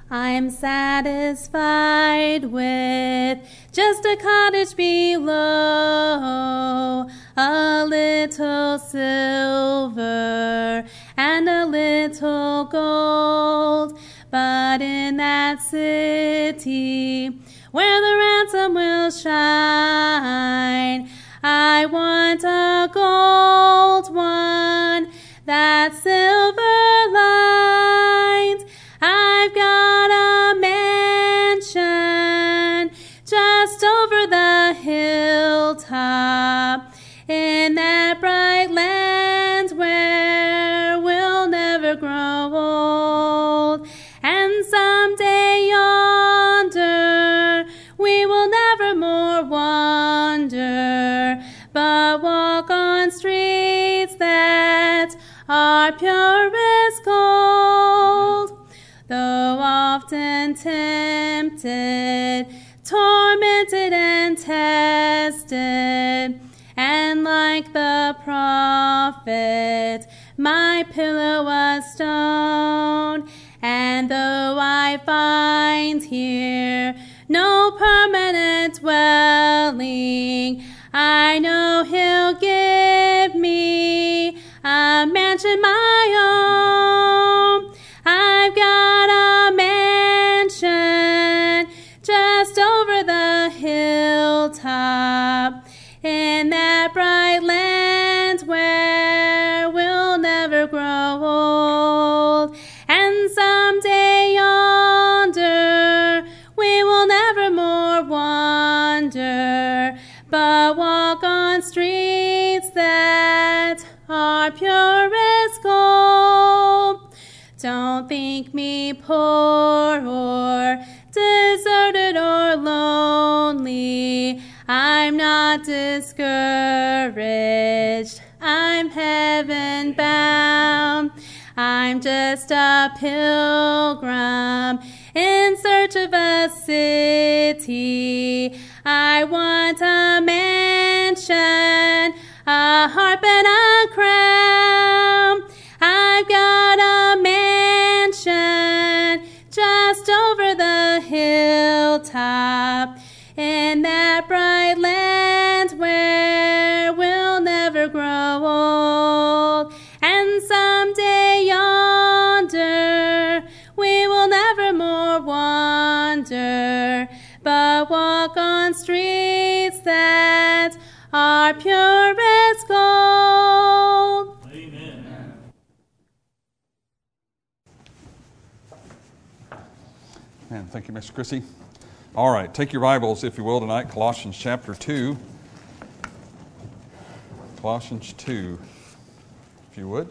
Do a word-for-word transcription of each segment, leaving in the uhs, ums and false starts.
I'm satisfied with just a cottage below, a little silver and a little gold. But in that city where the ransom will shine, I want a gold one, that silver lined. I've got a mansion just over the hilltop in that bright land where we'll never grow old. And someday yonder we will never more wander, but walk on streets that are pure as gold. Though often tempted, tormented and tested, and like the prophet, my pillow a stone. And though I find here no permanent dwelling, I know He'll give me a mansion my own. I've got a mansion just over the hilltop in that bright land where we'll never grow old. And someday yonder we will never more wander, but walk on streets that are pure as gold. Don't think me poor or deserted or lonely. I'm not discouraged. I'm heaven bound. I'm just a pilgrim in search of a city. I want a mansion, a harp and a crown. I've got a mansion just over the hilltop in that bright land where we'll never grow old. And someday yonder we will never more wander, but walk on streets that are pure as gold. Amen. Man, thank you, Miss Chrissy. All right, take your Bibles, if you will, tonight, Colossians chapter two. Colossians two, if you would.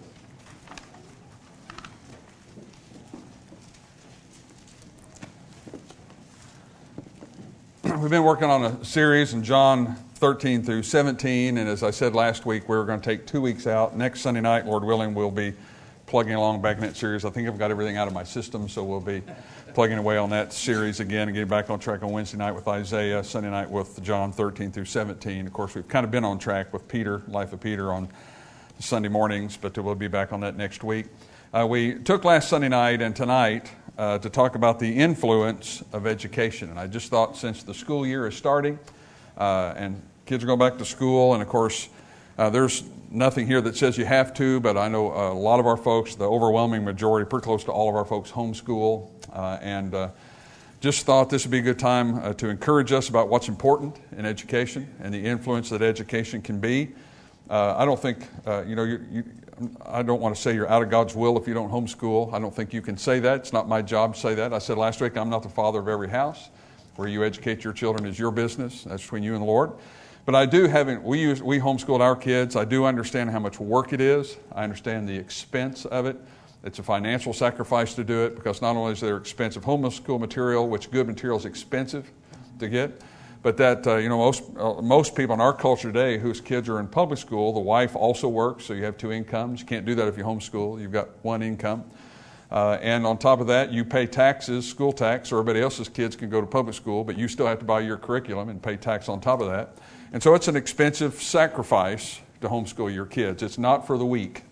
We've been working on a series in John thirteen through seventeen, and as I said last week, we were going to take two weeks out. Next Sunday night, Lord willing, we'll be plugging along back in that series. I think I've got everything out of my system, so we'll be plugging away on that series again and getting back on track on Wednesday night with Isaiah, Sunday night with John thirteen through seventeen. Of course, we've kind of been on track with Peter, Life of Peter, on Sunday mornings, but we'll be back on that next week. Uh, we took last Sunday night and tonight uh, to talk about the influence of education. And I just thought, since the school year is starting uh, and kids are going back to school, and of course, uh, there's nothing here that says you have to, but I know a lot of our folks, the overwhelming majority, pretty close to all of our folks, homeschool, uh, and uh, just thought this would be a good time uh, to encourage us about what's important in education and the influence that education can be. Uh, I don't think, uh, you know, you, you, I don't want to say you're out of God's will if you don't homeschool. I don't think you can say that. It's not my job to say that. I said last week, I'm not the father of every house. Where you educate your children is your business. That's between you and the Lord. But I do, having we use we homeschooled our kids, I do understand how much work it is. I understand the expense of it. It's a financial sacrifice to do it, because not only is there expensive homeschool material, which good material is expensive to get, but that, uh, you know, most uh, most people in our culture today whose kids are in public school, the wife also works, so you have two incomes. You can't do that if you homeschool. You've got one income. Uh, and on top of that, you pay taxes, school tax, or everybody else's kids can go to public school, but you still have to buy your curriculum and pay tax on top of that. And so it's an expensive sacrifice to homeschool your kids. It's not for the weak.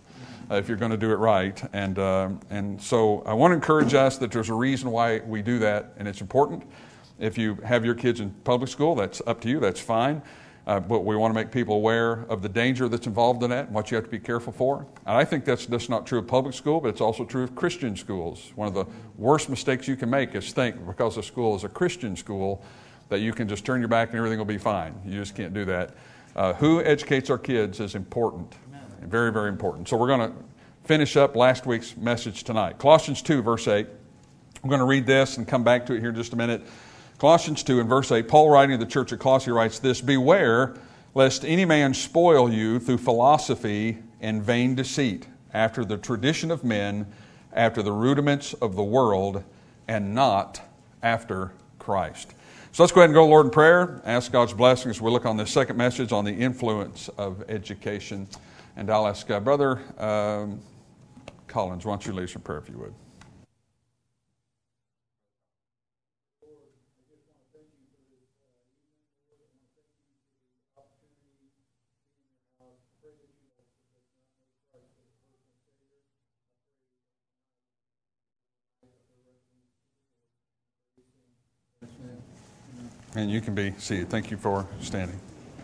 uh, if you're going to do it right. And, uh, and so I want to encourage us that there's a reason why we do that, and it's important. If you have your kids in public school, that's up to you, that's fine. Uh, but we want to make people aware of the danger that's involved in that and what you have to be careful for. And I think that's just not true of public school, but it's also true of Christian schools. One of the worst mistakes you can make is think because a school is a Christian school that you can just turn your back and everything will be fine. You just can't do that. Uh, who educates our kids is important, very, very important. So we're going to finish up last week's message tonight. Colossians two, verse eight. I'm going to read this and come back to it here in just a minute. Colossians two and verse eight, Paul writing to the church at Colossae writes this, "Beware lest any man spoil you through philosophy and vain deceit, after the tradition of men, after the rudiments of the world, and not after Christ." So let's go ahead and go, Lord, in prayer. Ask God's blessing as we look on this second message on the influence of education. And I'll ask uh, Brother um, Collins, why don't you lead us in prayer if you would. And you can be seated. Thank you for standing.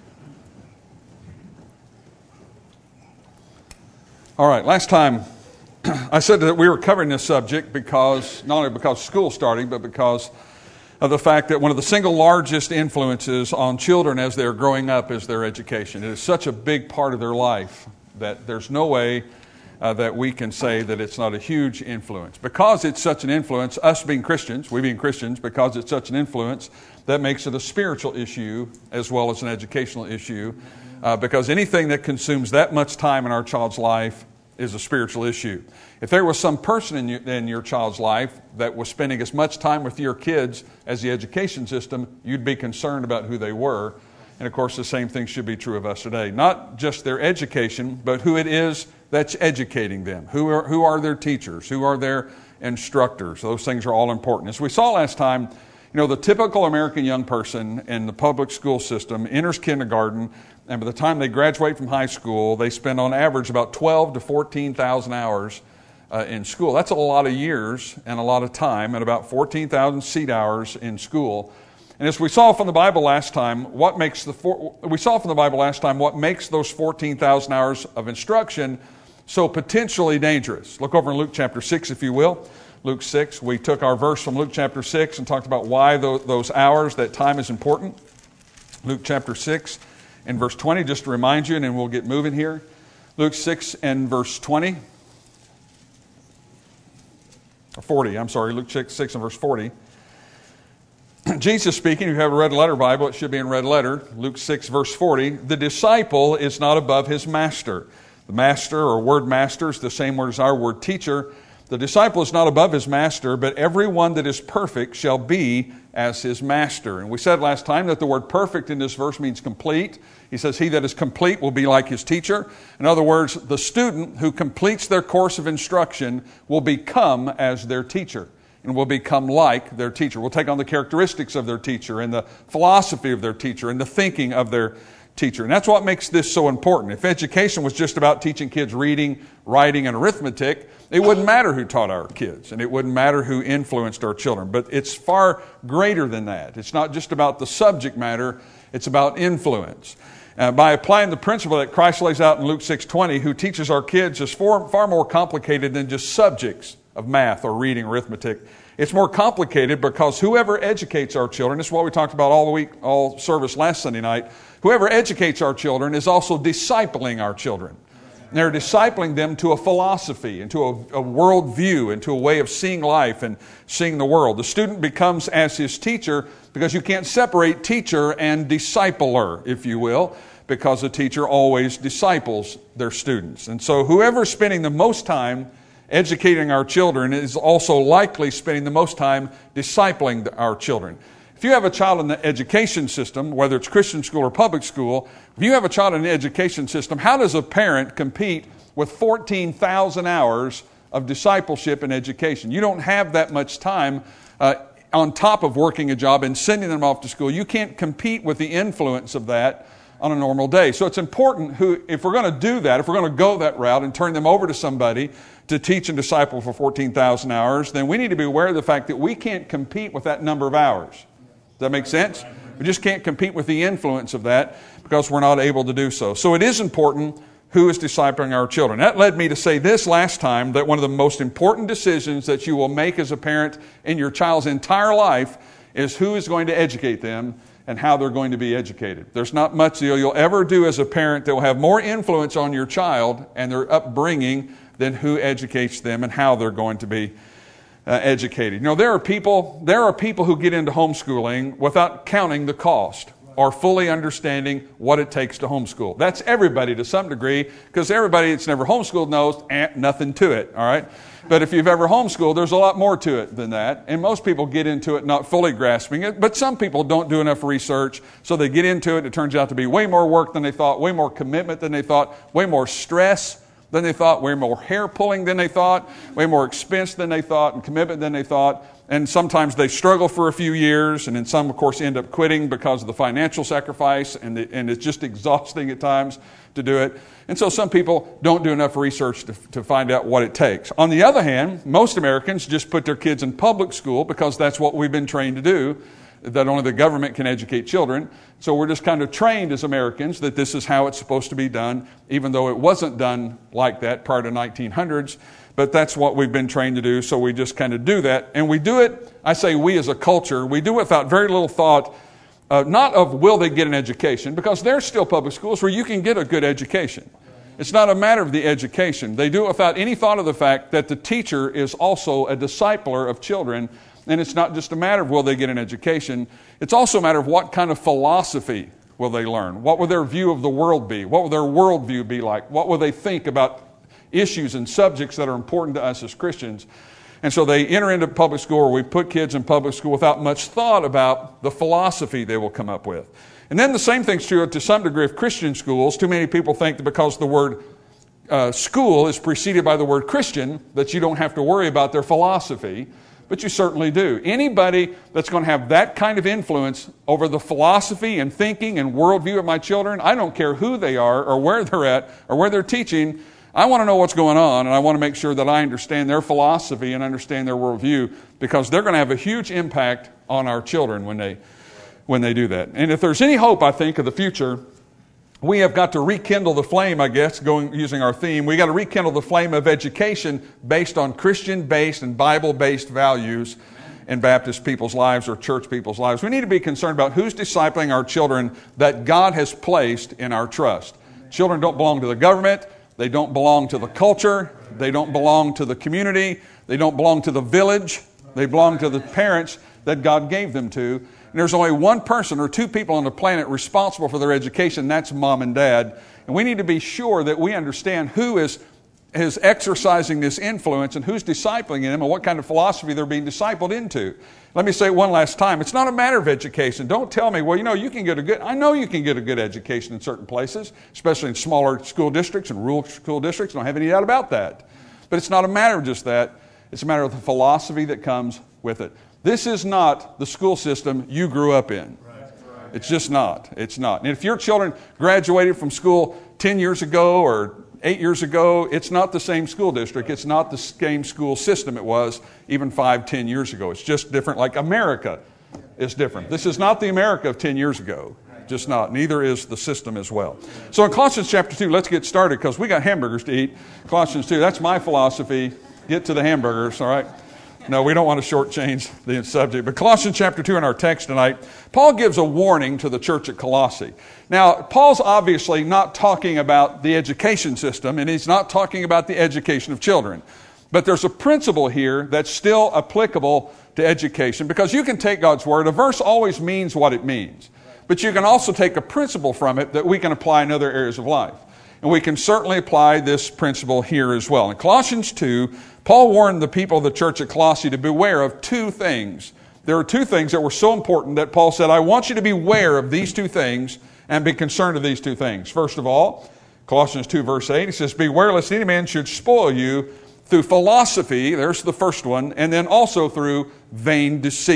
All right, last time I said that we were covering this subject because, not only because school's starting, but because of the fact that one of the single largest influences on children as they're growing up is their education. It is such a big part of their life that there's no way Uh, that we can say that it's not a huge influence. Because it's such an influence, us being Christians, we being Christians, because it's such an influence, that makes it a spiritual issue as well as an educational issue. Uh, because anything that consumes that much time in our child's life is a spiritual issue. If there was some person in, you, in your child's life that was spending as much time with your kids as the education system, you'd be concerned about who they were. And of course, the same thing should be true of us today. Not just their education, but who it is that's educating them. Who are, who are their teachers? Who are their instructors? Those things are all important. As we saw last time, you know, the typical American young person in the public school system enters kindergarten, and by the time they graduate from high school, they spend on average about twelve to fourteen thousand hours uh, in school. That's a lot of years and a lot of time, and about fourteen thousand seat hours in school. And as we saw from the Bible last time, what makes the four, we saw from the Bible last time what makes those fourteen thousand hours of instruction so potentially dangerous. Look over in Luke chapter six, if you will. Luke six, we took our verse from Luke chapter six and talked about why those, those hours, that time is important. Luke chapter six and verse twenty, just to remind you, and then we'll get moving here. Luke six and verse twenty. forty, I'm sorry, Luke six and verse forty. Jesus speaking, if you have a red letter Bible, it should be in red letter. Luke six, verse forty. "The disciple is not above his master." The master, or word master, is the same word as our word teacher. The disciple is not above his master, but everyone that is perfect shall be as his master. And we said last time that the word perfect in this verse means complete. He says, he that is complete will be like his teacher. In other words, the student who completes their course of instruction will become as their teacher, and will become like their teacher. Will take on the characteristics of their teacher, and the philosophy of their teacher, and the thinking of their teacher. And that's what makes this so important. If education was just about teaching kids reading, writing, and arithmetic, it wouldn't matter who taught our kids, and it wouldn't matter who influenced our children. But it's far greater than that. It's not just about the subject matter, it's about influence. Uh, by applying the principle that Christ lays out in Luke six twenty, who teaches our kids is far, far more complicated than just subjects of math or reading, arithmetic. It's more complicated because whoever educates our children, this is what we talked about all the week, all service last Sunday night, whoever educates our children is also discipling our children. And they're discipling them to a philosophy, into a, a worldview, into a way of seeing life and seeing the world. The student becomes as his teacher because you can't separate teacher and discipler, if you will, because the teacher always disciples their students. And so whoever's spending the most time educating our children is also likely spending the most time discipling our children. If you have a child in the education system, whether it's Christian school or public school, if you have a child in the education system, how does a parent compete with fourteen thousand hours of discipleship and education? You don't have that much time uh, on top of working a job and sending them off to school. You can't compete with the influence of that on a normal day. So it's important who, if we're going to do that, if we're going to go that route and turn them over to somebody to teach and disciple for fourteen thousand hours, then we need to be aware of the fact that we can't compete with that number of hours. Does that make sense? We just can't compete with the influence of that because we're not able to do so. So it is important who is discipling our children. That led me to say this last time, that one of the most important decisions that you will make as a parent in your child's entire life is who is going to educate them and how they're going to be educated. There's not much that you'll ever do as a parent that will have more influence on your child and their upbringing than who educates them and how they're going to be uh, educated. You know, there are people, there are people who get into homeschooling without counting the cost or fully understanding what it takes to homeschool. That's everybody to some degree, because everybody that's never homeschooled knows eh, nothing to it, all right? But if you've ever homeschooled, there's a lot more to it than that. And most people get into it not fully grasping it, but some people don't do enough research, so they get into it. It turns out to be way more work than they thought, way more commitment than they thought, way more stress than they thought, way more hair pulling than they thought, way more expense than they thought, and commitment than they thought. And sometimes they struggle for a few years, and then some, of course, end up quitting because of the financial sacrifice, and, the, and it's just exhausting at times to do it. And so some people don't do enough research to, to find out what it takes. On the other hand, most Americans just put their kids in public school because that's what we've been trained to do, that only the government can educate children. So we're just kind of trained as Americans that this is how it's supposed to be done, even though it wasn't done like that prior to nineteen hundreds. But that's what we've been trained to do, so we just kind of do that. And we do it, I say we as a culture, we do it without very little thought, uh, not of will they get an education, because there's still public schools where you can get a good education. It's not a matter of the education. They do it without any thought of the fact that the teacher is also a discipler of children, and it's not just a matter of will they get an education. It's also a matter of what kind of philosophy will they learn. What will their view of the world be? What will their worldview be like? What will they think about issues and subjects that are important to us as Christians? And so they enter into public school, or we put kids in public school without much thought about the philosophy they will come up with. And then the same thing's true to some degree of Christian schools. Too many people think that because the word uh, school is preceded by the word Christian, that you don't have to worry about their philosophy. But you certainly do. Anybody that's going to have that kind of influence over the philosophy and thinking and worldview of my children, I don't care who they are or where they're at or where they're teaching, I want to know what's going on, and I want to make sure that I understand their philosophy and understand their worldview, because they're going to have a huge impact on our children when they when they do that. And if there's any hope, I think, of the future, we have got to rekindle the flame, I guess, going using our theme. We've got to rekindle the flame of education based on Christian-based and Bible-based values in Baptist people's lives or church people's lives. We need to be concerned about who's discipling our children that God has placed in our trust. Children don't belong to the government. They don't belong to the culture. They don't belong to the community. They don't belong to the village. They belong to the parents that God gave them to. And there's only one person or two people on the planet responsible for their education. That's mom and dad. And we need to be sure that we understand who is, is exercising this influence and who's discipling them and what kind of philosophy they're being discipled into. Let me say it one last time. It's not a matter of education. Don't tell me, well, you know, you can get a good, I know you can get a good education in certain places, especially in smaller school districts and rural school districts. I don't have any doubt about that. But it's not a matter of just that. It's a matter of the philosophy that comes with it. This is not the school system you grew up in. It's just not. It's not. And if your children graduated from school ten years ago or eight years ago, it's not the same school district. It's not the same school system it was even five, ten years ago. It's just different. Like America is different. This is not the America of ten years ago. Just not. Neither is the system as well. So in Colossians chapter two, let's get started because we got hamburgers to eat. Colossians two, that's my philosophy. Get to the hamburgers, all right? No, we don't want to shortchange the subject. But Colossians chapter two in our text tonight, Paul gives a warning to the church at Colossae. Now, Paul's obviously not talking about the education system, and he's not talking about the education of children. But there's a principle here that's still applicable to education, because you can take God's word. A verse always means what it means. But you can also take a principle from it that we can apply in other areas of life. And we can certainly apply this principle here as well. In Colossians two, Paul warned the people of the church at Colossae to beware of two things. There are two things that were so important that Paul said, I want you to beware of these two things and be concerned of these two things. First of all, Colossians two verse eight, he says, beware lest any man should spoil you through philosophy, there's the first one, and then also through vain deceit.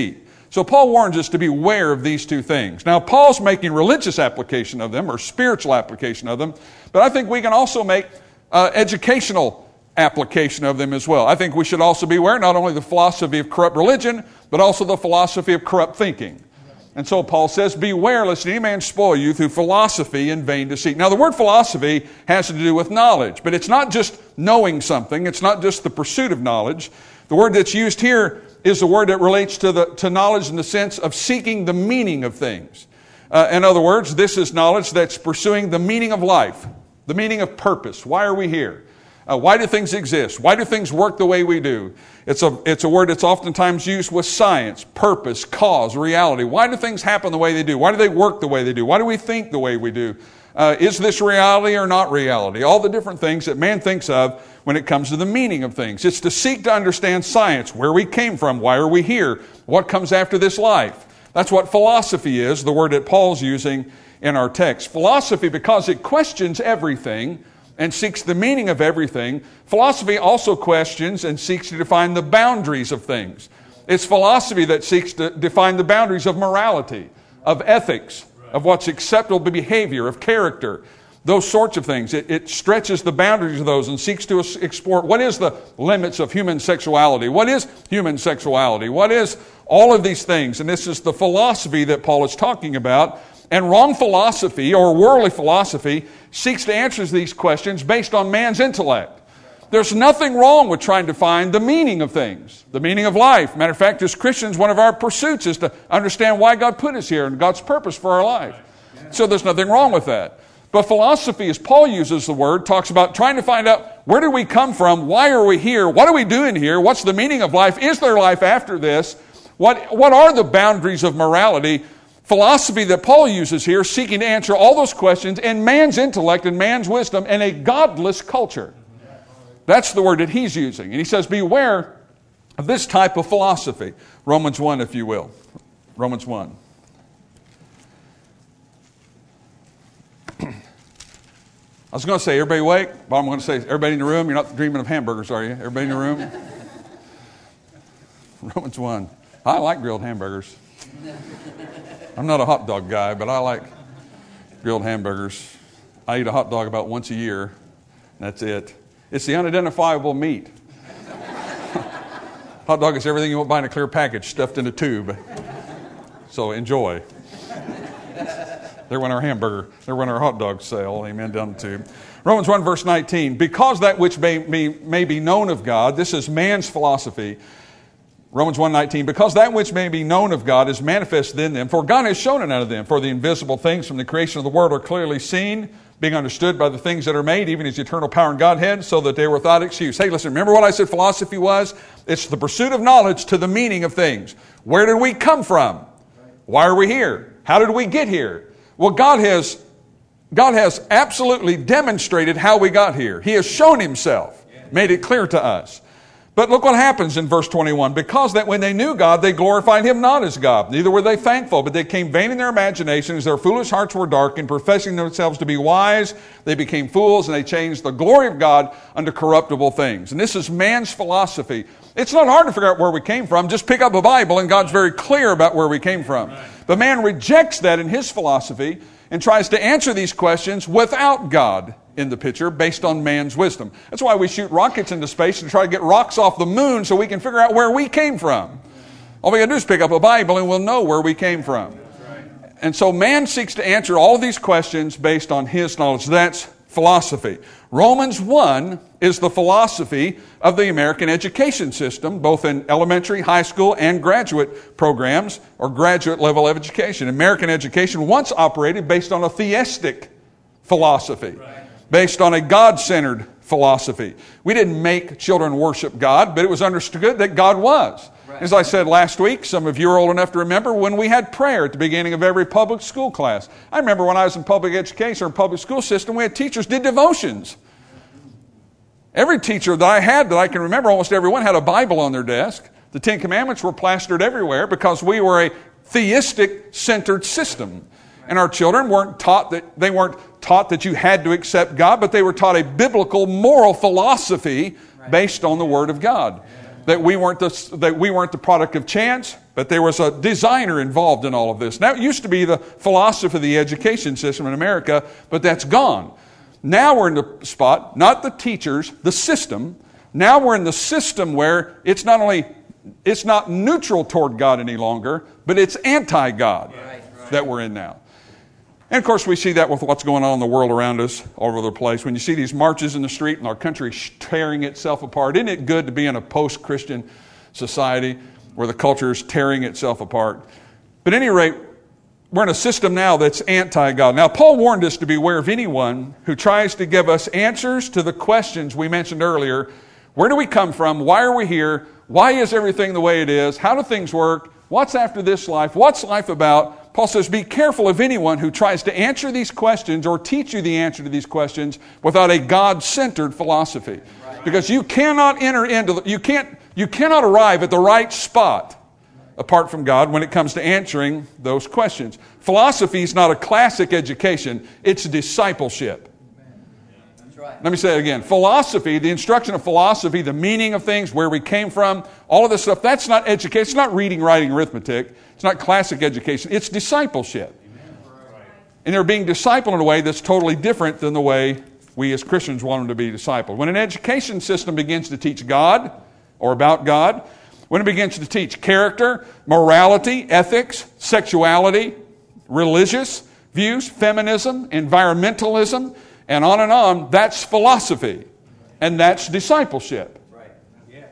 So Paul warns us to be aware of these two things. Now, Paul's making religious application of them or spiritual application of them, but I think we can also make uh, educational application of them as well. I think we should also be aware not only of the philosophy of corrupt religion, but also the philosophy of corrupt thinking. And so Paul says, beware lest any man spoil you through philosophy and vain deceit. Now, the word philosophy has to do with knowledge, but it's not just knowing something. It's not just the pursuit of knowledge. The word that's used here is the word that relates to the to knowledge in the sense of seeking the meaning of things. Uh, in other words, this is knowledge that's pursuing the meaning of life, the meaning of purpose. Why are we here? Uh, why do things exist? Why do things work the way we do? It's a, it's a word that's oftentimes used with science, purpose, cause, reality. Why do things happen the way they do? Why do they work the way they do? Why do we think the way we do? Uh, is this reality or not reality? All the different things that man thinks of when it comes to the meaning of things. It's to seek to understand science, where we came from, why are we here, what comes after this life. That's what philosophy is, the word that Paul's using in our text. Philosophy, because it questions everything and seeks the meaning of everything. Philosophy also questions and seeks to define the boundaries of things. It's philosophy that seeks to define the boundaries of morality, of ethics, of what's acceptable behavior, of character, those sorts of things. It, it stretches the boundaries of those and seeks to explore what is the limits of human sexuality, what is human sexuality, what is all of these things. And this is the philosophy that Paul is talking about. And wrong philosophy or worldly philosophy seeks to answer these questions based on man's intellect. There's nothing wrong with trying to find the meaning of things, the meaning of life. Matter of fact, as Christians, one of our pursuits is to understand why God put us here and God's purpose for our life. So there's nothing wrong with that. But philosophy, as Paul uses the word, talks about trying to find out where do we come from, why are we here, what are we doing here, what's the meaning of life, is there life after this, what, what are the boundaries of morality. Philosophy that Paul uses here, seeking to answer all those questions in man's intellect and man's wisdom in a godless culture. That's the word that he's using. And he says, beware of this type of philosophy. Romans one, if you will. Romans one. I was going to say, everybody awake? But I'm going to say, everybody in the room? You're not dreaming of hamburgers, are you? Everybody in the room? Romans one. I like grilled hamburgers. I'm not a hot dog guy, but I like grilled hamburgers. I eat a hot dog about once a year. That's it. It's the unidentifiable meat. Hot dog is everything you won't buy in a clear package stuffed in a tube. So enjoy. There went our hamburger. There went our hot dog sale. Amen. Down the tube. Romans one verse nineteen. Because that which may, may, may be known of God, this is man's philosophy. Romans one nineteen, because that which may be known of God is manifested in them, for God has shown it unto them. For the invisible things from the creation of the world are clearly seen, being understood by the things that are made, even His eternal power and Godhead, so that they were without excuse. Hey, listen, remember what I said philosophy was? It's the pursuit of knowledge to the meaning of things. Where did we come from? Why are we here? How did we get here? Well, God has, God has absolutely demonstrated how we got here. He has shown Himself, made it clear to us. But look what happens in verse twenty-one. Because that when they knew God, they glorified Him not as God. Neither were they thankful, but they became vain in their imaginations. Their foolish hearts were darkened. Professing themselves to be wise, they became fools, and they changed the glory of God unto corruptible things. And this is man's philosophy. It's not hard to figure out where we came from. Just pick up a Bible, and God's very clear about where we came from. But man rejects that in his philosophy and tries to answer these questions without God in the picture based on man's wisdom. That's why we shoot rockets into space and try to get rocks off the moon so we can figure out where we came from. All we got to do is pick up a Bible and we'll know where we came from. And so man seeks to answer all of these questions based on his knowledge. That's philosophy. Romans one is the philosophy of the American education system, both in elementary, high school, and graduate programs or graduate level of education. American education once operated based on a theistic philosophy. Right. Based on a God-centered philosophy. We didn't make children worship God, but it was understood that God was. Right. As I said last week, some of you are old enough to remember when we had prayer at the beginning of every public school class. I remember when I was in public education or public school system, we had teachers did devotions. Every teacher that I had that I can remember, almost everyone had a Bible on their desk. The Ten Commandments were plastered everywhere because we were a theistic-centered system. And our children weren't taught that they weren't taught that you had to accept God, but they were taught a biblical moral philosophy based on the Word of God. that we weren't the, that we weren't the product of chance, but there was a designer involved in all of this. Now, it used to be the philosophy of the education system in America, but that's gone. Now we're in the spot, not the teachers, the system. Now we're in the system where it's not only, it's not neutral toward God any longer, but it's anti-God right, right. that we're in now. And of course, we see that with what's going on in the world around us all over the place. When you see these marches in the street and our country tearing itself apart, isn't it good to be in a post-Christian society where the culture is tearing itself apart? But at any rate, we're in a system now that's anti-God. Now, Paul warned us to beware of anyone who tries to give us answers to the questions we mentioned earlier. Where do we come from? Why are we here? Why is everything the way it is? How do things work? What's after this life? What's life about? Paul says, be careful of anyone who tries to answer these questions or teach you the answer to these questions without a God-centered philosophy. Right. Because you cannot enter into, the, you can't, you cannot arrive at the right spot apart from God when it comes to answering those questions. Philosophy is not a classic education, it's discipleship. Right. Let me say it again. Philosophy, the instruction of philosophy, the meaning of things, where we came from, all of this stuff, that's not education. It's not reading, writing, arithmetic. It's not classic education. It's discipleship. Right. And they're being discipled in a way that's totally different than the way we as Christians want them to be discipled. When an education system begins to teach God or about God, when it begins to teach character, morality, ethics, sexuality, religious views, feminism, environmentalism, and on and on, that's philosophy. And that's discipleship. Right. Yes.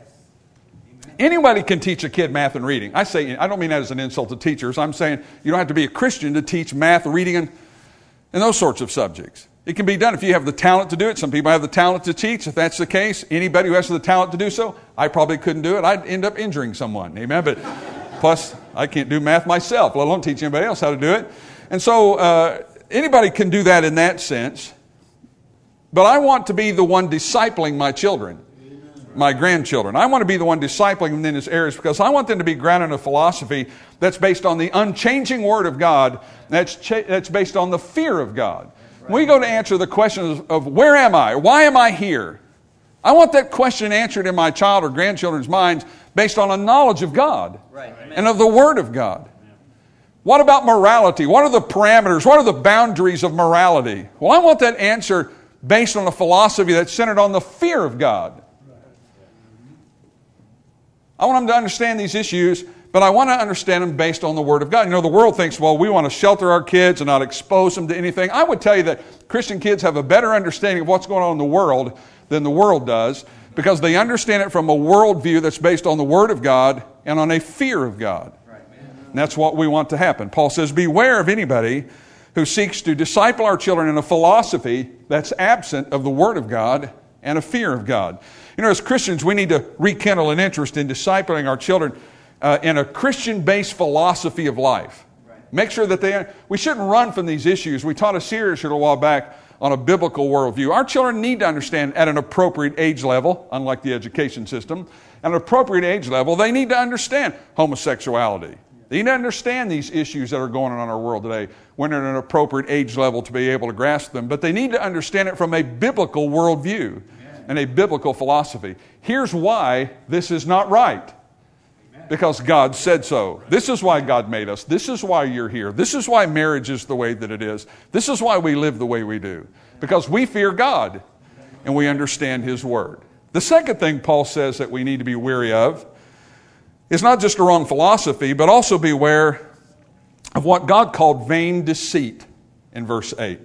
Anybody can teach a kid math and reading. I say, I don't mean that as an insult to teachers. I'm saying you don't have to be a Christian to teach math, reading, and, and those sorts of subjects. It can be done if you have the talent to do it. Some people have the talent to teach. If that's the case, anybody who has the talent to do so, I probably couldn't do it. I'd end up injuring someone. Amen? But plus, I can't do math myself, let alone teach anybody else how to do it. And so, uh, anybody can do that in that sense. But I want to be the one discipling my children, my grandchildren. I want to be the one discipling them in this areas because I want them to be grounded in a philosophy that's based on the unchanging Word of God, that's, cha- that's based on the fear of God. When we go to answer the question of where am I? Why am I here? I want that question answered in my child or grandchildren's minds based on a knowledge of God right. and of the Word of God. What about morality? What are the parameters? What are the boundaries of morality? Well, I want that answer based on a philosophy that's centered on the fear of God. I want them to understand these issues, but I want to understand them based on the Word of God. You know, the world thinks, well, we want to shelter our kids and not expose them to anything. I would tell you that Christian kids have a better understanding of what's going on in the world than the world does because they understand it from a worldview that's based on the Word of God and on a fear of God. And that's what we want to happen. Paul says, beware of anybody who seeks to disciple our children in a philosophy that's absent of the Word of God and a fear of God. You know, as Christians, we need to rekindle an interest in discipling our children uh, in a Christian-based philosophy of life. Right. Make sure that they, we shouldn't run from these issues. We taught a series here a while back on a biblical worldview. Our children need to understand at an appropriate age level, unlike the education system, at an appropriate age level, they need to understand homosexuality. They need to understand these issues that are going on in our world today when they're at an appropriate age level to be able to grasp them. But they need to understand it from a biblical worldview Amen. And a biblical philosophy. Here's why this is not right. Amen. Because God said so. This is why God made us. This is why you're here. This is why marriage is the way that it is. This is why we live the way we do. Because we fear God and we understand His Word. The second thing Paul says that we need to be wary of is not just a wrong philosophy, but also beware of what God called vain deceit in verse eight.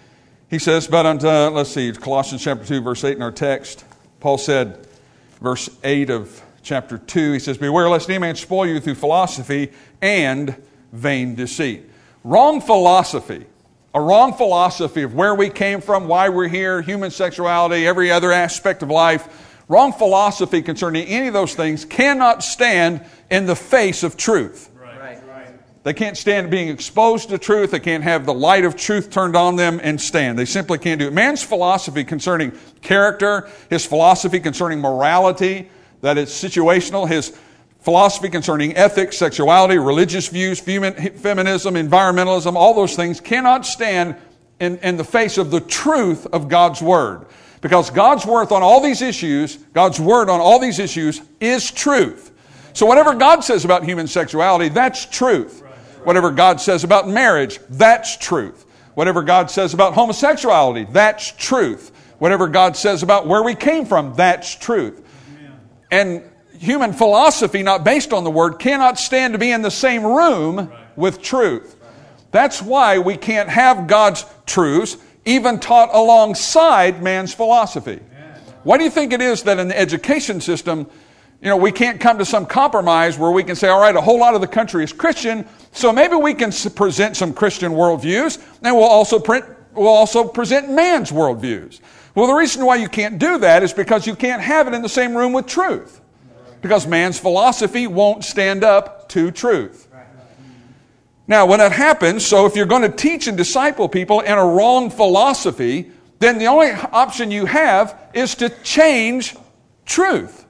He says, but unto, let's see, Colossians chapter two, verse eight in our text, Paul said, verse eight of chapter two, he says, beware lest any man spoil you through philosophy and vain deceit. Wrong philosophy, a wrong philosophy of where we came from, why we're here, human sexuality, every other aspect of life. Wrong philosophy concerning any of those things cannot stand in the face of truth. Right. Right. They can't stand being exposed to truth. They can't have the light of truth turned on them and stand. They simply can't do it. Man's philosophy concerning character, his philosophy concerning morality, that it's situational, his philosophy concerning ethics, sexuality, religious views, feminism, environmentalism, all those things cannot stand in, in the face of the truth of God's Word. Because God's word on all these issues, God's word on all these issues is truth. So whatever God says about human sexuality, that's truth. Whatever God says about marriage, that's truth. Whatever God says about homosexuality, that's truth. Whatever God says about where we came from, that's truth. And human philosophy, not based on the Word, cannot stand to be in the same room with truth. That's why we can't have God's truths even taught alongside man's philosophy. Why do you think it is that in the education system, you know, we can't come to some compromise where we can say, all right, a whole lot of the country is Christian, so maybe we can present some Christian worldviews, and we'll also print, we'll also present man's worldviews. Well, the reason why you can't do that is because you can't have it in the same room with truth. Because man's philosophy won't stand up to truth. Now, when that happens, so if you're going to teach and disciple people in a wrong philosophy, then the only option you have is to change truth.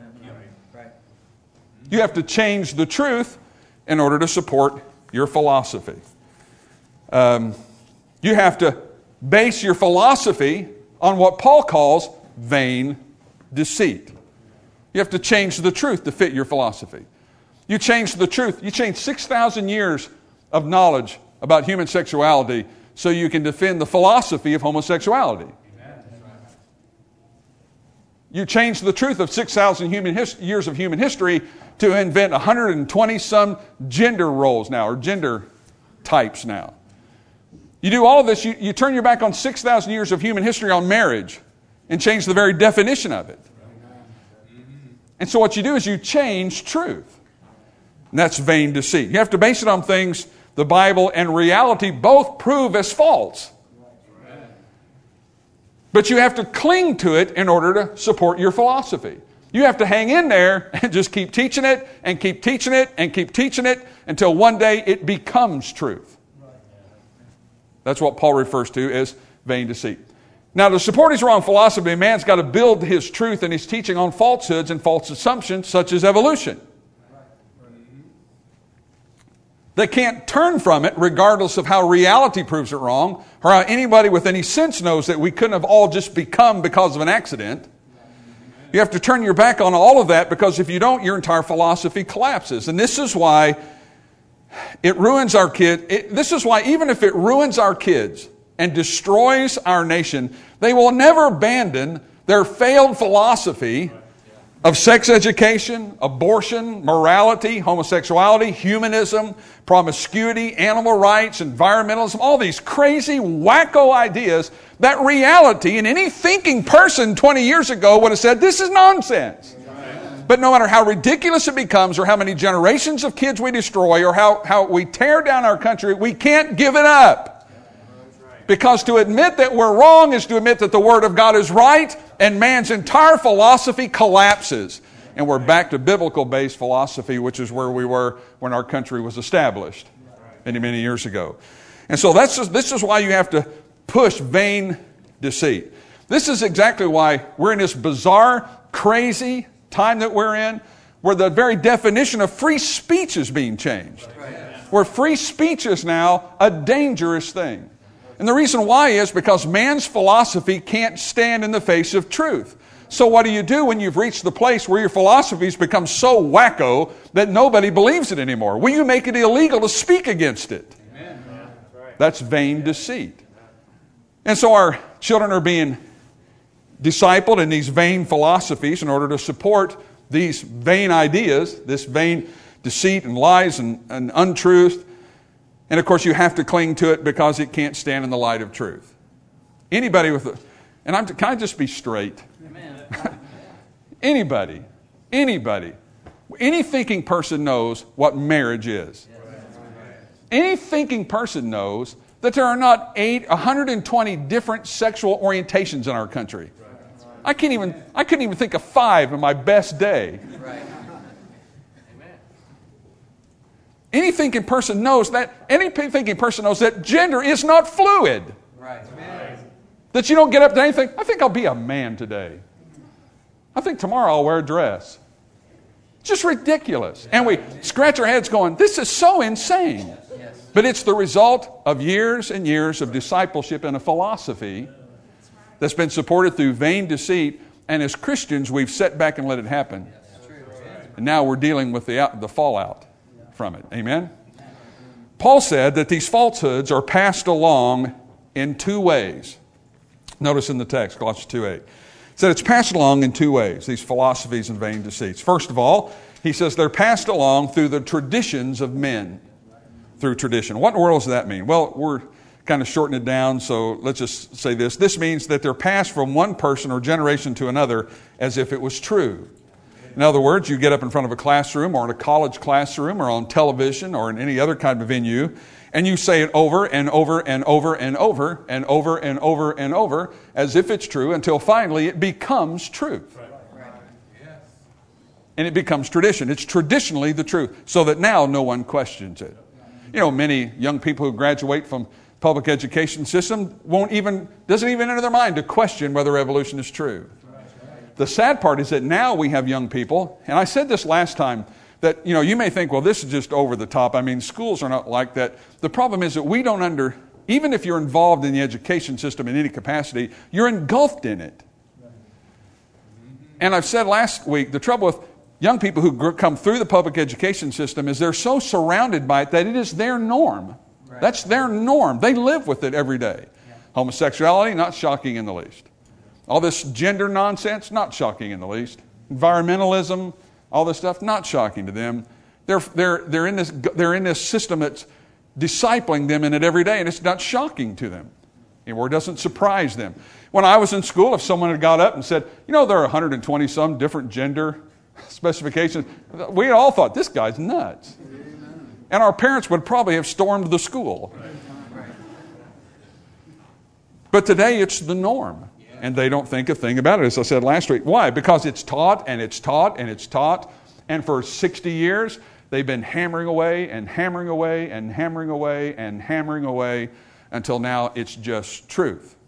You have to change the truth in order to support your philosophy. Um, you have to base your philosophy on what Paul calls vain deceit. You have to change the truth to fit your philosophy. You change the truth. You change six thousand years of knowledge about human sexuality so you can defend the philosophy of homosexuality. You change the truth of six thousand human his- years of human history to invent one hundred twenty some gender roles now, or gender types now. You do all of this, you, you turn your back on six thousand years of human history on marriage and change the very definition of it. And so what you do is you change truth. And that's vain deceit. You have to base it on things the Bible and reality both prove as false. But you have to cling to it in order to support your philosophy. You have to hang in there and just keep teaching it and keep teaching it and keep teaching it until one day it becomes truth. That's what Paul refers to as vain deceit. Now, to support his wrong philosophy, a man's got to build his truth and his teaching on falsehoods and false assumptions such as evolution. They can't turn from it regardless of how reality proves it wrong or how anybody with any sense knows that we couldn't have all just become because of an accident. You have to turn your back on all of that, because if you don't, your entire philosophy collapses. And this is why it ruins our kids. This is why even if it ruins our kids and destroys our nation, they will never abandon their failed philosophy of sex education, abortion, morality, homosexuality, humanism, promiscuity, animal rights, environmentalism, all these crazy, wacko ideas that reality and any thinking person twenty years ago would have said, this is nonsense. But no matter how ridiculous it becomes or how many generations of kids we destroy or how, how we tear down our country, we can't give it up. Because to admit that we're wrong is to admit that the Word of God is right, and man's entire philosophy collapses. And we're back to biblical-based philosophy, which is where we were when our country was established many, many years ago. And so that's just, this is why you have to push vain deceit. This is exactly why we're in this bizarre, crazy time that we're in, where the very definition of free speech is being changed. Where free speech is now a dangerous thing. And the reason why is because man's philosophy can't stand in the face of truth. So what do you do when you've reached the place where your philosophy's become so wacko that nobody believes it anymore? Well, you make it illegal to speak against it. Amen. That's vain deceit. And so our children are being discipled in these vain philosophies in order to support these vain ideas, this vain deceit and lies and, and untruth. And of course, you have to cling to it because it can't stand in the light of truth. Anybody with a, and I'm, can I just be straight? Amen. anybody, anybody, any thinking person knows what marriage is. Any thinking person knows that there are not eight, one hundred twenty different sexual orientations in our country. I can't even, I couldn't even think of five in my best day. Any thinking person knows that, any thinking person knows that gender is not fluid. Right. That you don't get up to anything, I think I'll be a man today. I think tomorrow I'll wear a dress. Just ridiculous. And we scratch our heads going, this is so insane. But it's the result of years and years of discipleship and a philosophy that's been supported through vain deceit, and as Christians, we've sat back and let it happen. And now we're dealing with the, out, the fallout from it. Amen? Paul said that these falsehoods are passed along in two ways. Notice in the text, Colossians two eight. It said it's passed along in two ways, these philosophies and vain deceits. First of all, he says they're passed along through the traditions of men. Through tradition. What in the world does that mean? Well, we're kind of shortening it down, so let's just say this. This means that they're passed from one person or generation to another as if it was true. In other words, you get up in front of a classroom or in a college classroom or on television or in any other kind of venue, and you say it over and over and over and over and over and over and over as if it's true until finally it becomes truth. And it becomes tradition. It's traditionally the truth, so that now no one questions it. You know, many young people who graduate from public education system won't even, doesn't even enter their mind to question whether evolution is true. The sad part is that now we have young people, and I said this last time, that, you know, you may think, well, this is just over the top. I mean, schools are not like that. The problem is that we don't under, even if you're involved in the education system in any capacity, you're engulfed in it. And I've said last week, the trouble with young people who come through the public education system is they're so surrounded by it that it is their norm. Right. That's their norm. They live with it every day. Yeah. Homosexuality, not shocking in the least. All this gender nonsense, not shocking in the least. Environmentalism, all this stuff, not shocking to them. They're, they're, they're, in this, they're in this system that's discipling them in it every day, and it's not shocking to them. Or it doesn't surprise them. When I was in school, if someone had got up and said, you know, there are one hundred twenty some different gender specifications, we all thought, this guy's nuts. And our parents would probably have stormed the school. But today it's the norm. And they don't think a thing about it, as I said last week. Why? Because it's taught and it's taught and it's taught. And for sixty years, they've been hammering away and hammering away and hammering away and hammering away until now it's just truth.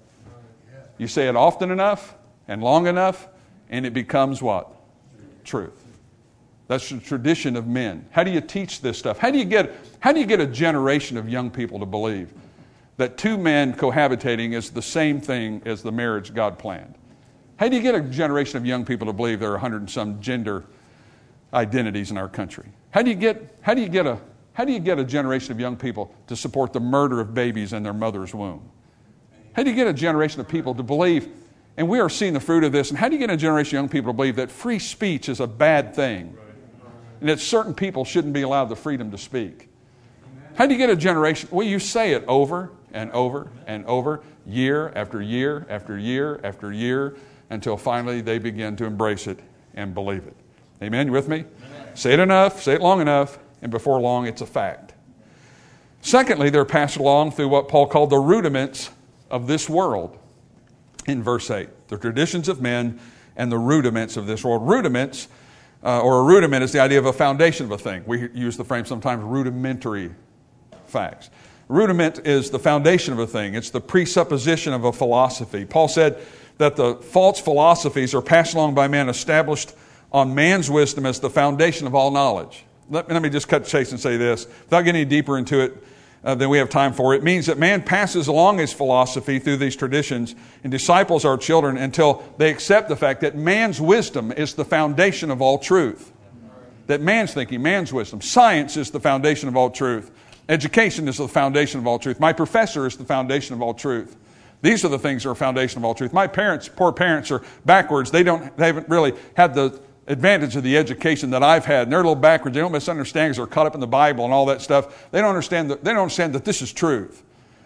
You say it often enough and long enough, and it becomes what? Truth. That's the tradition of men. How do you teach this stuff? How do you get, how do you get a generation of young people to believe that two men cohabitating is the same thing as the marriage God planned? How do you get a generation of young people to believe there are a hundred and some gender identities in our country? How do you get, how do you get a, how do you get a generation of young people to support the murder of babies in their mother's womb? How do you get a generation of people to believe, and we are seeing the fruit of this, and how do you get a generation of young people to believe that free speech is a bad thing? And that certain people shouldn't be allowed the freedom to speak? How do you get a generation? Well, you say it over and over and over, year after year after year after year, until finally they begin to embrace it and believe it. Amen? You with me? Amen. Say it enough, say it long enough, and before long it's a fact. Secondly, they're passed along through what Paul called the rudiments of this world in verse eight. The traditions of men and the rudiments of this world. Rudiments, uh, or a rudiment is the idea of a foundation of a thing. We use the phrase sometimes rudimentary facts. Rudiment is the foundation of a thing. It's the presupposition of a philosophy. Paul said that the false philosophies are passed along by men, established on man's wisdom as the foundation of all knowledge. Let, let me just cut the chase and say this, without getting any deeper into it uh, than we have time for. It means that man passes along his philosophy through these traditions and disciples our children until they accept the fact that man's wisdom is the foundation of all truth. That man's thinking, man's wisdom. Science is the foundation of all truth. Education is the foundation of all truth. My professor is the foundation of all truth. These are the things that are a foundation of all truth. My parents, poor parents, are backwards. They don't, they haven't really had the advantage of the education that I've had. And they're a little backwards. They don't misunderstand because they're caught up in the Bible and all that stuff. They don't understand that, they don't understand that this is truth.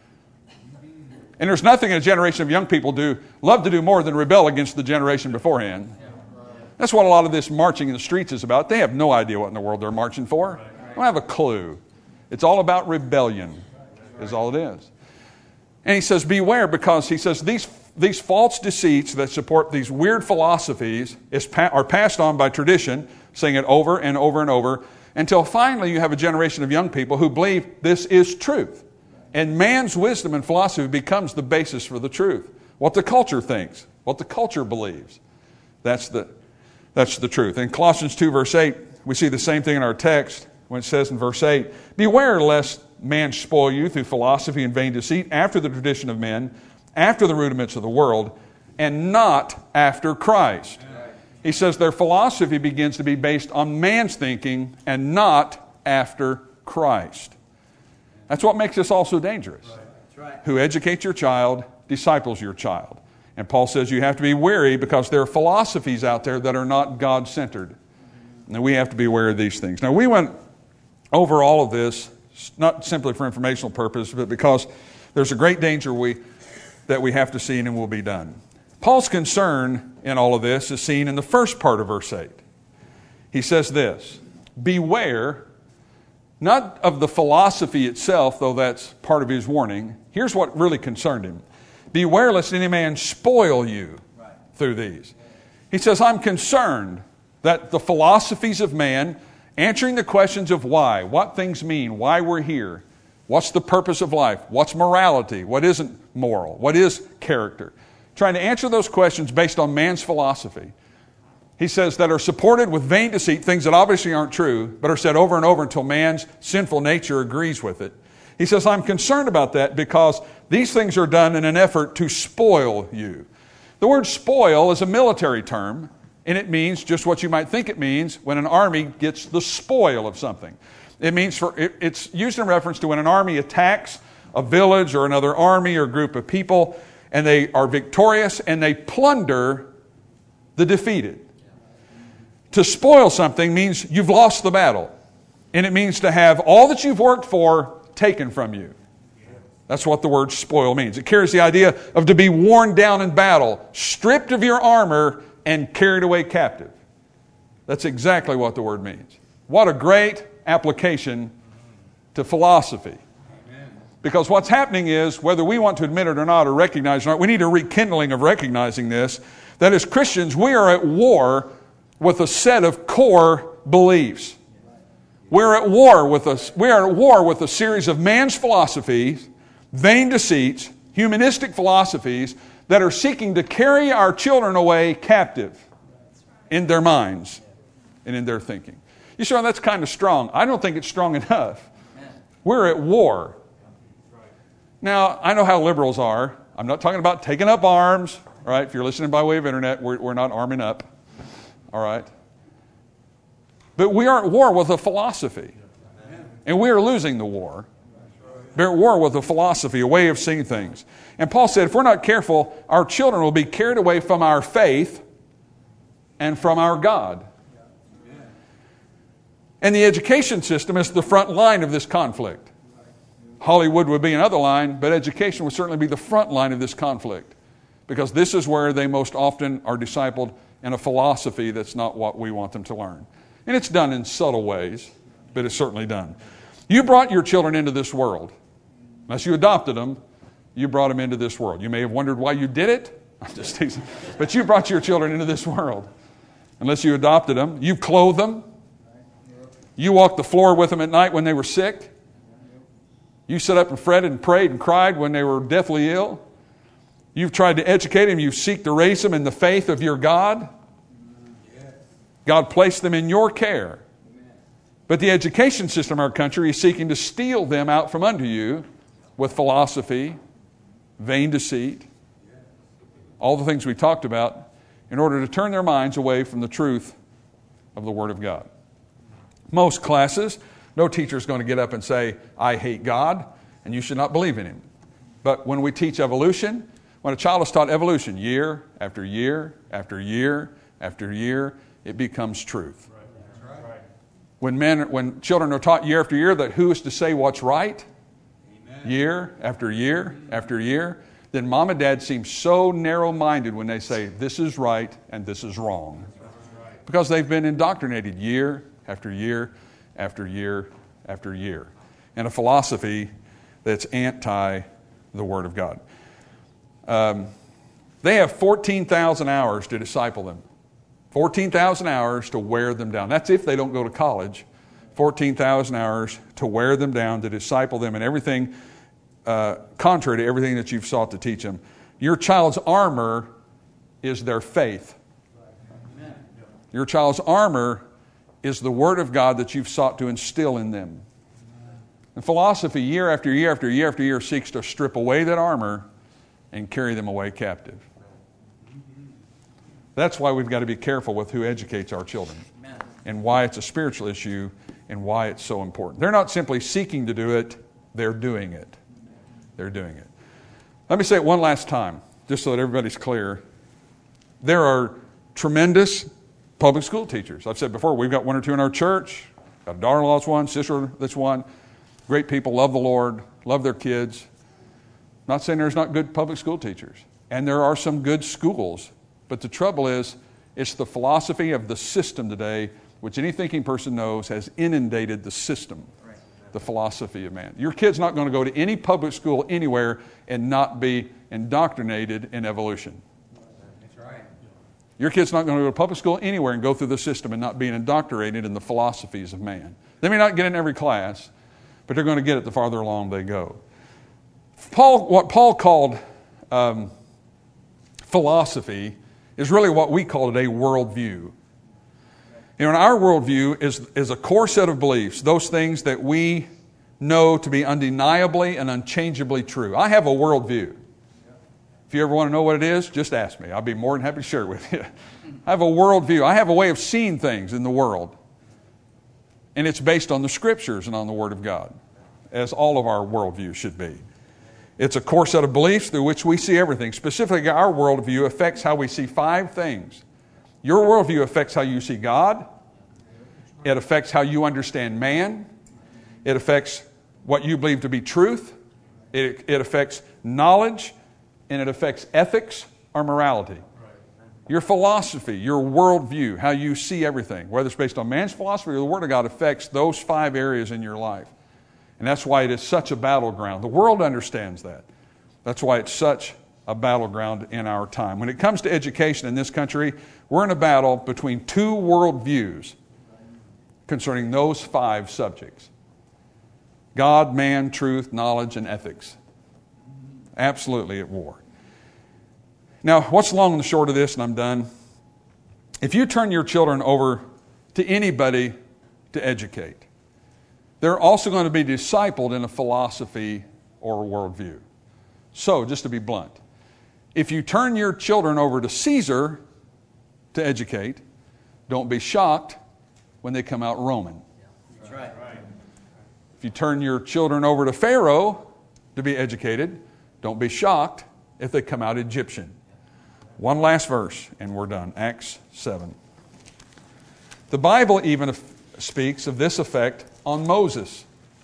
And there's nothing a generation of young people do, love to do more than rebel against the generation beforehand. That's what a lot of this marching in the streets is about. They have no idea what in the world they're marching for. They don't have a clue. It's all about rebellion, is all it is. And he says, beware, because he says these, these false deceits that support these weird philosophies is pa- are passed on by tradition, saying it over and over and over, until finally you have a generation of young people who believe this is truth. And man's wisdom and philosophy becomes the basis for the truth. What the culture thinks, what the culture believes, that's the, that's the truth. In Colossians two, verse eight, we see the same thing in our text. When it says in verse eight, beware lest man spoil you through philosophy and vain deceit after the tradition of men, after the rudiments of the world and not after Christ. He says their philosophy begins to be based on man's thinking and not after Christ. That's what makes this all so dangerous. Who educates your child, disciples your child. And Paul says you have to be wary because there are philosophies out there that are not God-centered. And we have to be aware of these things. Now, we went over all of this, not simply for informational purpose, but because there's a great danger we, that we have to see and it will be done. Paul's concern in all of this is seen in the first part of verse eight. He says this, beware, not of the philosophy itself, though that's part of his warning. Here's what really concerned him. Beware lest any man spoil you through these. He says, I'm concerned that the philosophies of man, answering the questions of why, what things mean, why we're here, what's the purpose of life, what's morality, what isn't moral, what is character, trying to answer those questions based on man's philosophy. He says that are supported with vain deceit, things that obviously aren't true, but are said over and over until man's sinful nature agrees with it. He says, I'm concerned about that because these things are done in an effort to spoil you. The word spoil is a military term, and it means just what you might think it means when an army gets the spoil of something. It means for it, it's used in reference to when an army attacks a village or another army or group of people, and they are victorious and they plunder the defeated. To spoil something means you've lost the battle, and it means to have all that you've worked for taken from you. That's what the word spoil means. It carries the idea of to be worn down in battle, stripped of your armor, and carried away captive. That's exactly what the word means. What a great application to philosophy. Because what's happening is, whether we want to admit it or not, or recognize it or not, we need a rekindling of recognizing this, that as Christians, we are at war with a set of core beliefs. We're at war with a, we are at war with a series of man's philosophies, vain deceits, humanistic philosophies that are seeking to carry our children away captive in their minds and in their thinking. You say, well, that's kind of strong. I don't think it's strong enough. We're at war. Now, I know how liberals are. I'm not talking about taking up arms. All right, if you're listening by way of internet, we're, we're not arming up. All right. But we are at war with a philosophy. And we are losing the war. We're at war with a philosophy, a way of seeing things. And Paul said, if we're not careful, our children will be carried away from our faith and from our God. And the education system is the front line of this conflict. Hollywood would be another line, but education would certainly be the front line of this conflict. Because this is where they most often are discipled in a philosophy that's not what we want them to learn. And it's done in subtle ways, but it's certainly done. You brought your children into this world. Unless you adopted them, you brought them into this world. You may have wondered why you did it. I'm just teasing. But you brought your children into this world. Unless you adopted them. You clothed them. You walked the floor with them at night when they were sick. You sat up and fretted and prayed and cried when they were deathly ill. You've tried to educate them. You seek to raise them in the faith of your God. God placed them in your care. But the education system of our country is seeking to steal them out from under you with philosophy, vain deceit, all the things we talked about, in order to turn their minds away from the truth of the Word of God. Most classes, no teacher is going to get up and say, I hate God, and you should not believe in Him. But when we teach evolution, when a child is taught evolution year after year after year after year, it becomes truth. Right. When men, when children are taught year after year that who is to say what's right, Amen. year after year after year, then mom and dad seem so narrow-minded when they say this is right and this is wrong. Right. Because they've been indoctrinated year after year after year after year. And a philosophy that's anti the Word of God. Um, they have fourteen thousand hours to disciple them. fourteen thousand hours to wear them down. That's if they don't go to college. fourteen thousand hours to wear them down, to disciple them in everything uh, contrary to everything that you've sought to teach them. Your child's armor is their faith. Your child's armor is the Word of God that you've sought to instill in them. And philosophy, year after year after year after year, seeks to strip away that armor and carry them away captive. That's why we've got to be careful with who educates our children and why it's a spiritual issue and why it's so important. They're not simply seeking to do it, they're doing it. They're doing it. Let me say it one last time, just so that everybody's clear. There are tremendous public school teachers. I've said before, we've got one or two in our church. Got a daughter-in-law that's one, sister that's one. Great people, love the Lord, love their kids. Not saying there's not good public school teachers. And there are some good schools. But the trouble is, it's the philosophy of the system today, which any thinking person knows has inundated the system, the philosophy of man. Your kid's not going to go to any public school anywhere and not be indoctrinated in evolution. That's right. Your kid's not going to go to public school anywhere and go through the system and not being indoctrinated in the philosophies of man. They may not get in every class, but they're going to get it the farther along they go. Paul, what Paul called um, philosophy is really what we call today worldview. You know, and our worldview is, is a core set of beliefs, those things that we know to be undeniably and unchangeably true. I have a worldview. If you ever want to know what it is, just ask me. I'll be more than happy to share it with you. I have a worldview. I have a way of seeing things in the world. And it's based on the Scriptures and on the Word of God, as all of our worldview should be. It's a core set of beliefs through which we see everything. Specifically, our worldview affects how we see five things. Your worldview affects how you see God. It affects how you understand man. It affects what you believe to be truth. It, it affects knowledge. And it affects ethics or morality. Your philosophy, your worldview, how you see everything, whether it's based on man's philosophy or the Word of God, affects those five areas in your life. And that's why it is such a battleground. The world understands that. That's why it's such a battleground in our time. When it comes to education in this country, we're in a battle between two worldviews concerning those five subjects: God, man, truth, knowledge, and ethics. Absolutely at war. Now, what's the long and the short of this, and I'm done? If you turn your children over to anybody to educate, they're also going to be discipled in a philosophy or a worldview. So, just to be blunt, if you turn your children over to Caesar to educate, don't be shocked when they come out Roman. That's right. If you turn your children over to Pharaoh to be educated, don't be shocked if they come out Egyptian. One last verse, and we're done. Acts seven. The Bible even speaks of this effect on Moses.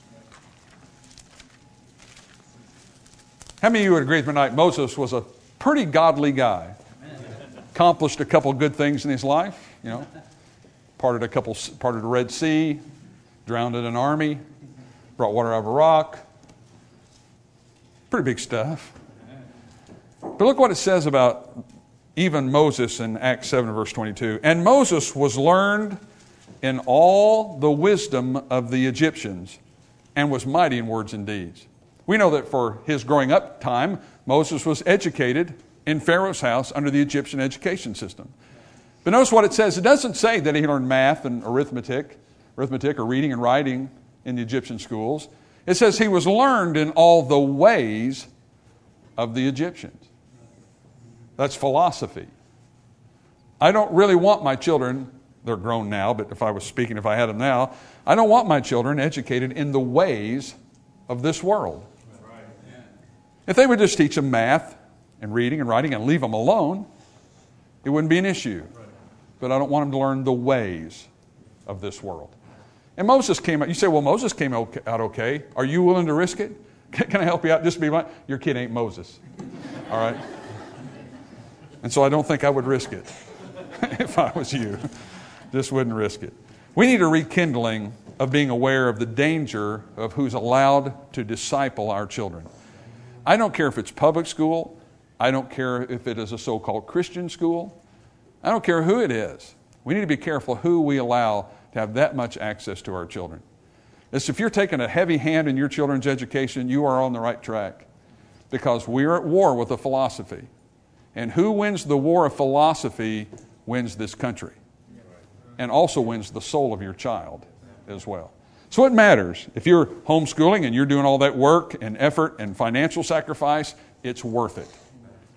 How many of you would agree with me tonight? Moses was a pretty godly guy. Accomplished a couple good things in his life. You know, parted a couple, parted the Red Sea, drowned in an army, brought water out of a rock. Pretty big stuff. But look what it says about even Moses in Acts seven, verse twenty-two. And Moses was learned in all the wisdom of the Egyptians and was mighty in words and deeds. We know that for his growing up time, Moses was educated in Pharaoh's house under the Egyptian education system. But notice what it says. It doesn't say that he learned math and arithmetic, arithmetic or reading and writing in the Egyptian schools. It says he was learned in all the ways of the Egyptians. That's philosophy. I don't really want my children, they're grown now, but if I was speaking, if I had them now, I don't want my children educated in the ways of this world. If they would just teach them math and reading and writing and leave them alone, it wouldn't be an issue. But I don't want them to learn the ways of this world. And Moses came out. You say, well, Moses came out okay. Are you willing to risk it? Can I help you out? Just be blunt. Your kid ain't Moses. All right? And so I don't think I would risk it if I was you. Just wouldn't risk it. We need a rekindling of being aware of the danger of who's allowed to disciple our children. I don't care if it's public school. I don't care if it is a so-called Christian school. I don't care who it is. We need to be careful who we allow to have that much access to our children. As if you're taking a heavy hand in your children's education, you are on the right track, because we're at war with a philosophy. And who wins the war of philosophy wins this country, and also wins the soul of your child as well. So it matters. If you're homeschooling and you're doing all that work and effort and financial sacrifice, it's worth it.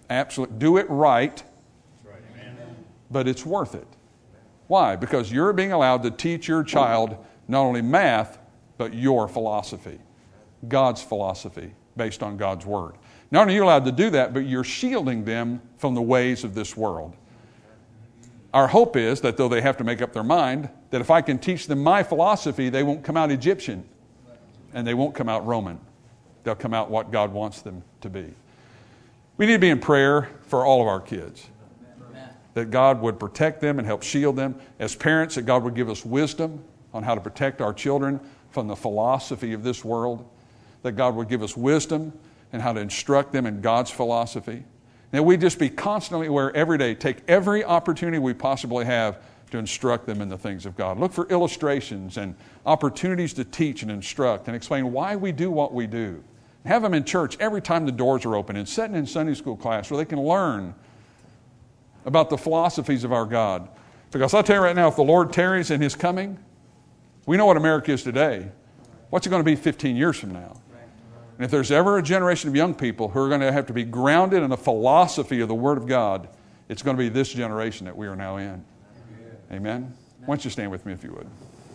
Absolutely. Do it right, but it's worth it. Why? Because you're being allowed to teach your child not only math, but your philosophy, God's philosophy, based on God's Word. Not only are you allowed to do that, but you're shielding them from the ways of this world. Our hope is that though they have to make up their mind, that if I can teach them my philosophy, they won't come out Egyptian and they won't come out Roman. They'll come out what God wants them to be. We need to be in prayer for all of our kids, that God would protect them and help shield them. As parents, that God would give us wisdom on how to protect our children from the philosophy of this world, that God would give us wisdom and how to instruct them in God's philosophy. And we just be constantly aware every day, take every opportunity we possibly have to instruct them in the things of God. Look for illustrations and opportunities to teach and instruct and explain why we do what we do. Have them in church every time the doors are open and sitting in Sunday school class where they can learn about the philosophies of our God. Because I'll tell you right now, if the Lord tarries in His coming, we know what America is today. What's it going to be fifteen years from now? And if there's ever a generation of young people who are going to have to be grounded in the philosophy of the Word of God, it's going to be this generation that we are now in. Amen? Why don't you stand with me if you would?